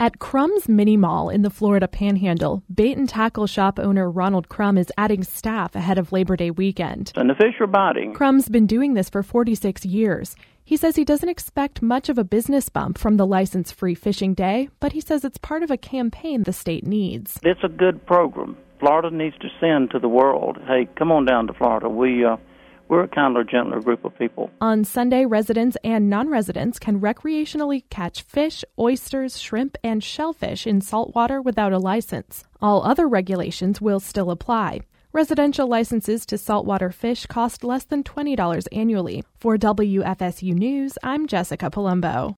At Crumb's Mini Mall in the Florida Panhandle, bait and tackle shop owner Ronald Crum is adding staff ahead of Labor Day weekend. And the fish are biting. Crum's been doing this for 46 years. He says he doesn't expect much of a business bump from the license-free fishing day, but he says it's part of a campaign the state needs. It's a good program. Florida needs to send to the world, hey, come on down to Florida. We're a kinder, gentler group of people. On Sunday, residents and non-residents can recreationally catch fish, oysters, shrimp, and shellfish in saltwater without a license. All other regulations will still apply. Residential licenses to saltwater fish cost less than $20 annually. For WFSU News, I'm Jessica Palumbo.